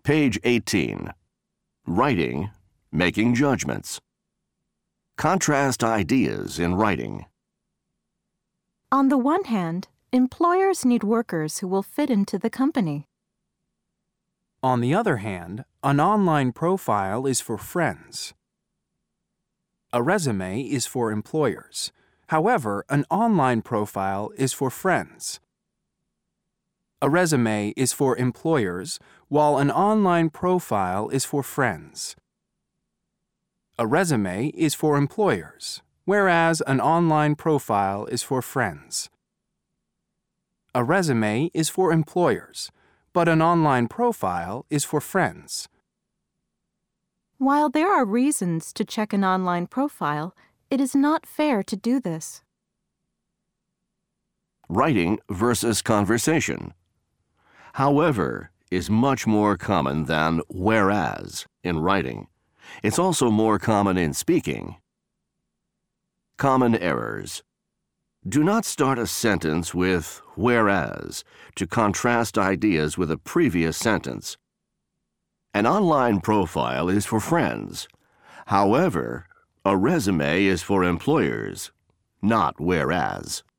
Page 18. Writing, making judgments. Contrast ideas in writing. On the one hand, employers need workers who will fit into the company. On the other hand, an online profile is for friends. A resume is for employers. However, an online profile is for friends. A resume is for employers, while an online profile is for friends. A resume is for employers, whereas an online profile is for friends. A resume is for employers, but an online profile is for friends. While there are reasons to check an online profile, it is not fair to do this. Writing versus conversation. However is much more common than whereas in writing. It's also more common in speaking. Common errors. Do not start a sentence with whereas to contrast ideas with a previous sentence. An online profile is for friends. However, a resume is for employers, not whereas.